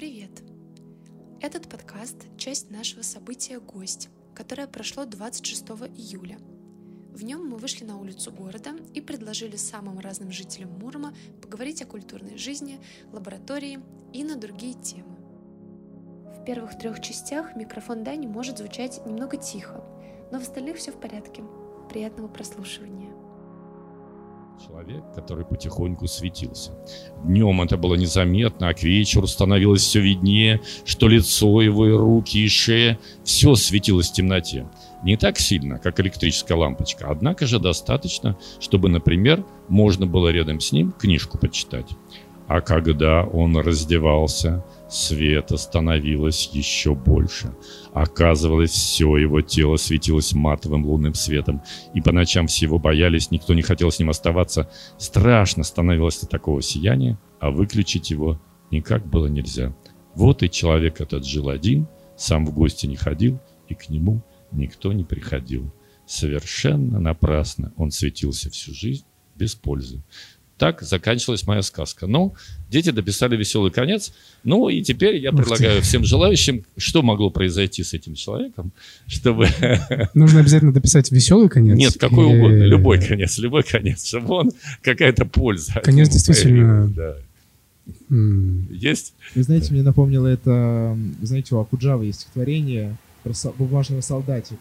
Привет! Этот подкаст – часть нашего события «Гость», которое прошло 26 июля. В нем мы вышли на улицу города и предложили самым разным жителям Мурома поговорить о культурной жизни, лаборатории и на другие темы. В первых 3 частях микрофон Дани может звучать немного тихо, но в остальных все в порядке. Приятного прослушивания. Человек, который потихоньку светился. Днем это было незаметно, а к вечеру становилось все виднее, что лицо его и руки, и шея – все светилось в темноте. Не так сильно, как электрическая лампочка, однако же достаточно, чтобы, например, можно было рядом с ним книжку почитать. А когда он раздевался, света становилось еще больше. Оказывалось, все его тело светилось матовым лунным светом, и по ночам все его боялись, никто не хотел с ним оставаться. Страшно становилось от такого сияния, а выключить его никак было нельзя. Вот и человек этот жил один, сам в гости не ходил, и к нему никто не приходил. Совершенно напрасно он светился всю жизнь без пользы. Так заканчивалась моя сказка. Но дети дописали веселый конец. Ну и теперь я предлагаю всем желающим, что могло произойти с этим человеком, чтобы... Нужно обязательно дописать веселый конец? Нет, какой угодно. Любой конец, чтобы он какая-то польза. Конец действительно... Да. Есть? Вы знаете, мне напомнило это... Знаете, у Окуджавы есть стихотворение про бумажного солдатика.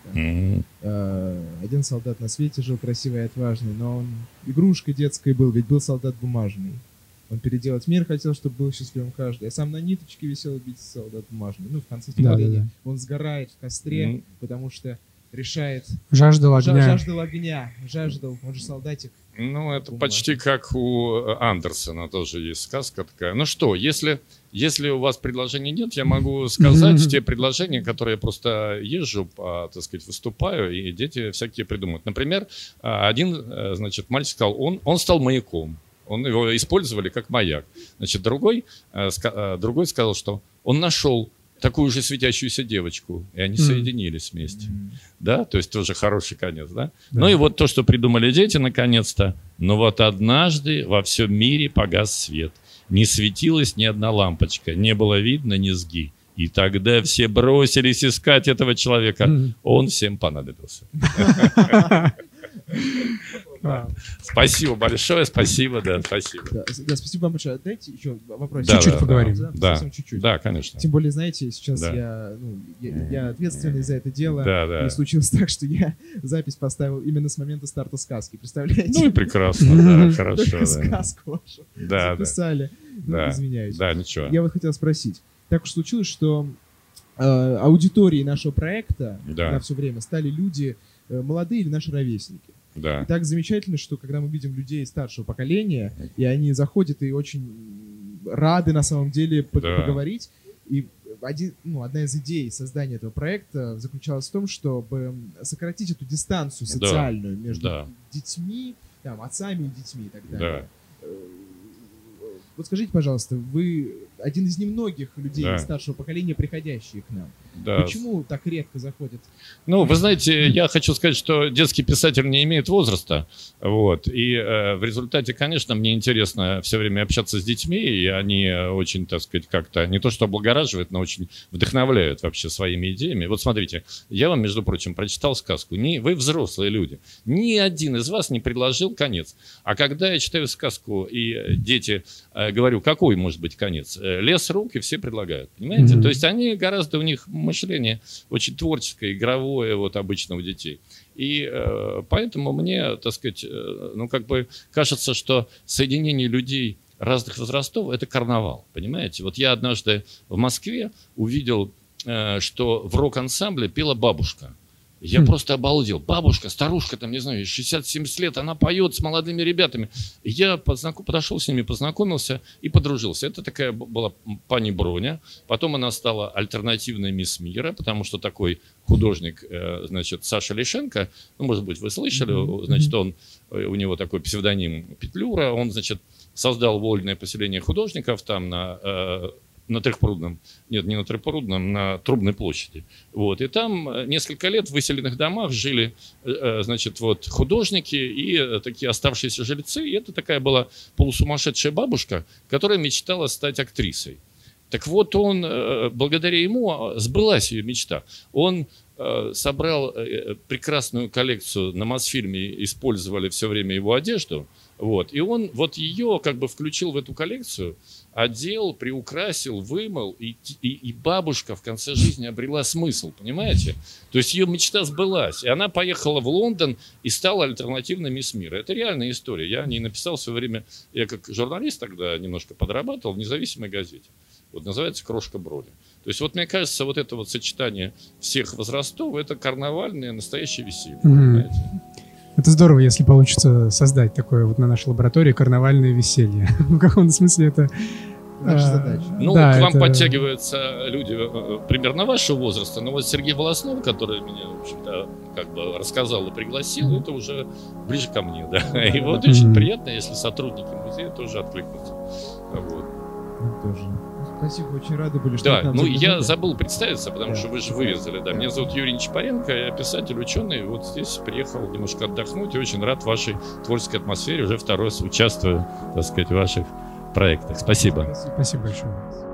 Один солдат на свете жил красивый и отважный, но он игрушкой детской был, ведь был солдат бумажный. Он переделать мир хотел, чтобы был счастливым каждый. А сам на ниточке висел бить солдат бумажный. Ну, в конце стихотворения он сгорает в костре, потому что решает... Жаждал огня. Жаждал, он же солдатик. Ну, это почти как у Андерсона тоже есть сказка такая. Ну что, если у вас предложений нет, я могу сказать те предложения, которые я просто езжу, так сказать, выступаю, и дети всякие придумывают. Например, один, значит, мальчик сказал, он стал маяком. Его использовали как маяк. Значит, другой сказал, что он нашел такую же светящуюся девочку, и они соединились вместе. Да, то есть тоже хороший конец, да? Ну и вот то, что придумали дети, наконец-то. Но вот однажды во всем мире погас свет. Не светилась ни одна лампочка, не было видно низги. И тогда все бросились искать этого человека. Он всем понадобился. Спасибо большое, спасибо. Да, спасибо вам большое. Дайте еще вопрос. Чуть-чуть поговорим. Совсем чуть-чуть. Да, конечно. Тем более, знаете, сейчас я ответственный за это дело. И случилось так, что я запись поставил именно с момента старта сказки. Представляете? Ну и прекрасно, да, хорошо. Только сказку вашу записали. Извиняюсь. Да, ничего. Я вот хотел спросить. Так уж случилось, что аудиторией нашего проекта на все время стали люди молодые или наши ровесники. Да. И так замечательно, что когда мы видим людей старшего поколения, и они заходят и очень рады на самом деле поговорить. И одна из идей создания этого проекта заключалась в том, чтобы сократить эту дистанцию социальную между детьми, отцами и детьми и так далее. Вот скажите, пожалуйста, вы один из немногих людей старшего поколения, приходящие к нам. Почему так редко заходят? Ну, вы знаете, я хочу сказать, что детский писатель не имеет возраста. Вот. И в результате, конечно, мне интересно все время общаться с детьми, и они очень, так сказать, как-то не то что облагораживают, но очень вдохновляют вообще своими идеями. Вот смотрите, я вам, между прочим, прочитал сказку. Вы взрослые люди. Ни один из вас не предложил конец. А когда я читаю сказку, и дети говорю, какой может быть конец? Лес рук, и все предлагают. Понимаете? То есть они гораздо, у них мышление очень творческое, игровое вот обычно у детей. И поэтому мне, так сказать, кажется, что соединение людей разных возрастов – это карнавал. Понимаете? Вот я однажды в Москве увидел, что в рок-ансамбле пела бабушка. Я просто обалдел. Бабушка, старушка, там, не знаю, 60-70 лет, она поет с молодыми ребятами. И я подошел с ними, познакомился и подружился. Это такая была пани Броня. Потом она стала альтернативной мисс Мира, потому что такой художник, значит, Саша Лишенко, ну, может быть, вы слышали, значит, у него такой псевдоним Петлюра, он, значит, создал вольное поселение художников там на Трехпрудном, нет, не на Трехпрудном, на Трубной площади. Вот. И там несколько лет в выселенных домах жили, значит, вот художники и такие оставшиеся жильцы. И это такая была полусумасшедшая бабушка, которая мечтала стать актрисой. Так вот, он, благодаря ему сбылась ее мечта. Он собрал прекрасную коллекцию, на Мосфильме использовали все время его одежду, вот, и он вот ее как бы включил в эту коллекцию, одел, приукрасил, вымыл, и бабушка в конце жизни обрела смысл, понимаете? То есть ее мечта сбылась, и она поехала в Лондон и стала альтернативной мисс мира. Это реальная история. Я о ней написал в свое время, я как журналист тогда немножко подрабатывал в независимой газете. Вот называется «Крошка Броди». То есть вот мне кажется, вот это вот сочетание всех возрастов, это карнавальное настоящее веселье, понимаете? Это здорово, если получится создать такое вот на нашей лаборатории карнавальное веселье. В каком-то смысле это... Наша задача. Ну, да, к вам подтягиваются люди примерно вашего возраста, но вот Сергей Волоснов, который меня, в общем-то, как бы рассказал и пригласил, это уже ближе ко мне, да. И вот очень приятно, если сотрудники музея тоже откликнутся. Вот. Тоже. Спасибо, очень рады были, что да, ну я забыл представиться, потому что вы же вывезли, да. Меня зовут Юрий Нечапаренко, я писатель, ученый, вот здесь приехал немножко отдохнуть и очень рад вашей творческой атмосфере, уже второй раз участвую, так сказать, в ваших проектах. Спасибо. Спасибо большое.